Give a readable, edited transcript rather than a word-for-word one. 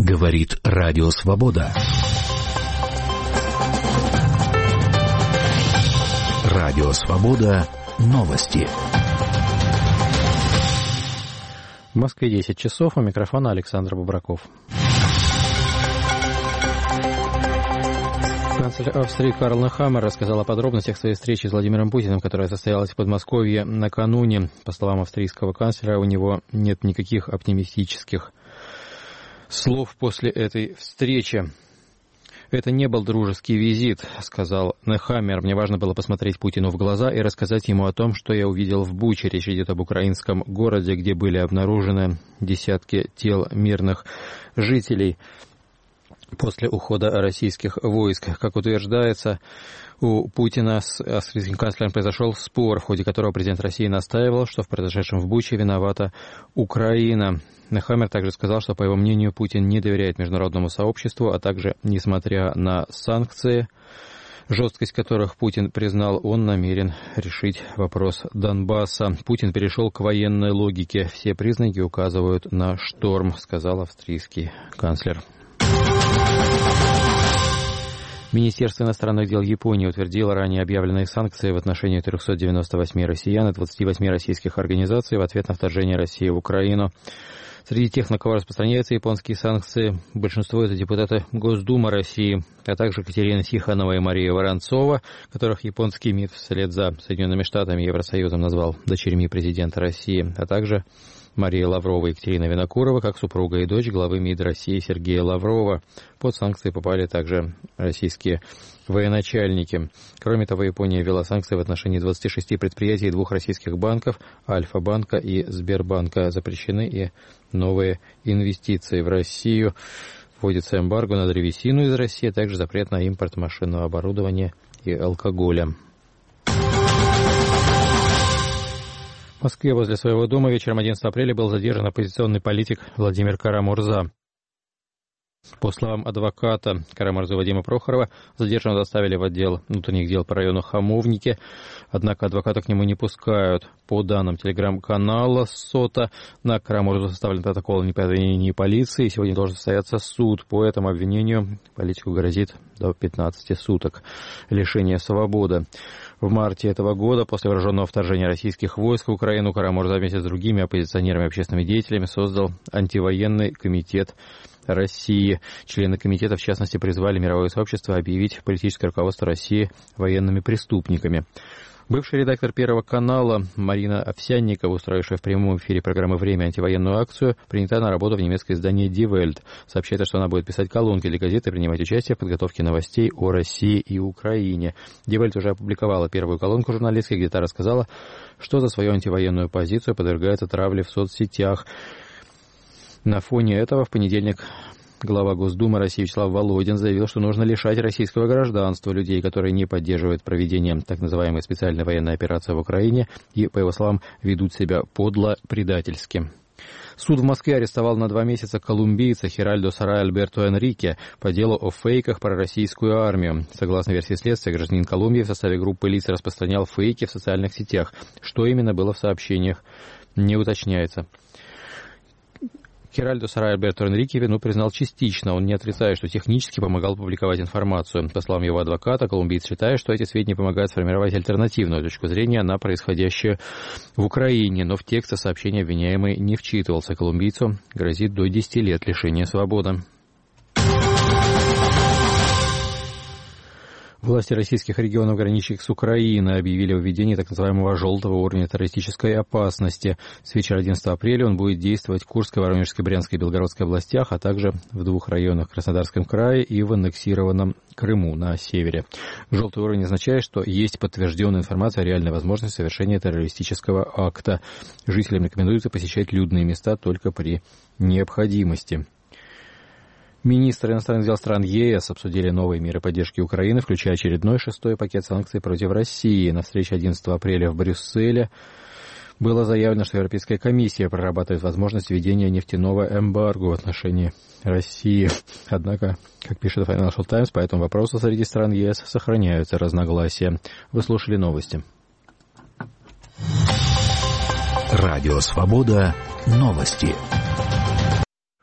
Говорит Радио Свобода. Радио Свобода. Новости. В Москве 10 часов. У микрофона Александр Бубраков. Канцлер Австрии Карл Нехаммер рассказал о подробностях своей встречи с Владимиром Путиным, которая состоялась в Подмосковье накануне. По словам австрийского канцлера, у него нет никаких оптимистических слов после этой встречи. «Это не был дружеский визит», — сказал Нехаммер. «Мне важно было посмотреть Путину в глаза и рассказать ему о том, что я увидел в Буче. Речь идет об украинском городе, где были обнаружены десятки тел мирных жителей после ухода российских войск. Как утверждается, у Путина с австрийским канцлером произошел спор, в ходе которого президент России настаивал, что в произошедшем в Буче виновата Украина. Нехаммер также сказал, что, по его мнению, Путин не доверяет международному сообществу, а также, несмотря на санкции, жесткость которых Путин признал, он намерен решить вопрос Донбасса. Путин перешел к военной логике. Все признаки указывают на шторм, сказал австрийский канцлер. Министерство иностранных дел Японии утвердило ранее объявленные санкции в отношении 398 россиян и 28 российских организаций в ответ на вторжение России в Украину. Среди тех, на кого распространяются японские санкции, большинство это депутаты Госдумы России, а также Катерина Тихонова и Мария Воронцова, которых японский МИД вслед за Соединенными Штатами и Евросоюзом назвал дочерьми президента России, а также Мария Лаврова и Екатерина Винокурова, как супруга и дочь главы МИД России Сергея Лаврова. Под санкции попали также российские военачальники. Кроме того, Япония ввела санкции в отношении 26 предприятий и 2 российских банков, Альфа-банка и Сбербанка. Запрещены и новые инвестиции в Россию. Вводится эмбарго на древесину из России, а также запрет на импорт машинного оборудования и алкоголя. В Москве возле своего дома вечером 11 апреля был задержан оппозиционный политик Владимир Кара-Мурза. По словам адвоката Кара-Мурзы Вадима Прохорова, задержанного доставили в отдел внутренних дел по району Хамовники, однако адвоката к нему не пускают. По данным телеграм-канала СОТА, на Кара-Мурзу составлен протокол о неповиновении полиции. Сегодня должен состояться суд. По этому обвинению политику грозит до 15 суток лишения свободы. В марте этого года, после вооруженного вторжения российских войск в Украину, Кара-Мурза вместе с другими оппозиционерами и общественными деятелями создал антивоенный комитет России. Члены комитета, в частности, призвали мировое сообщество объявить политическое руководство России военными преступниками. Бывший редактор Первого канала Марина Овсянникова, устроившая в прямом эфире программы «Время» антивоенную акцию, принята на работу в немецкое издание Die Welt. Сообщается, что она будет писать колонки для газеты и принимать участие в подготовке новостей о России и Украине. Die Welt уже опубликовала первую колонку журналистки, где та рассказала, что за свою антивоенную позицию подвергается травле в соцсетях. На фоне этого в понедельник глава Госдумы России Вячеслав Володин заявил, что нужно лишать российского гражданства людей, которые не поддерживают проведение так называемой специальной военной операции в Украине и, по его словам, ведут себя подло предательски. Суд в Москве арестовал на 2 месяца колумбийца Хиральдо Сарай Альберто Энрике по делу о фейках про российскую армию. Согласно версии следствия, гражданин Колумбии в составе группы лиц распространял фейки в социальных сетях. Что именно было в сообщениях, не уточняется. Хиральдо Сарай Альберто Энрике вину признал частично. Он не отрицает, что технически помогал публиковать информацию. По словам его адвоката, колумбиец считает, что эти сведения помогают сформировать альтернативную точку зрения на происходящее в Украине. Но в тексте сообщения обвиняемый не вчитывался. Колумбийцу грозит до 10 лет лишения свободы. Власти российских регионов, граничащих с Украиной, объявили о введении так называемого желтого уровня террористической опасности. С вечера 11 апреля он будет действовать в Курской, Воронежской, Брянской и Белгородской областях, а также в 2 районах Краснодарском крае и в аннексированном Крыму на севере. Желтый уровень означает, что есть подтвержденная информация о реальной возможности совершения террористического акта. Жителям рекомендуется посещать людные места только при необходимости. Министры иностранных дел стран ЕС обсудили новые меры поддержки Украины, включая очередной 6-й пакет санкций против России. На встрече 11 апреля в Брюсселе было заявлено, что Европейская комиссия прорабатывает возможность введения нефтяного эмбарго в отношении России. Однако, как пишет Financial Times, по этому вопросу среди стран ЕС сохраняются разногласия. Вы слушали новости. Радио Свобода. Новости.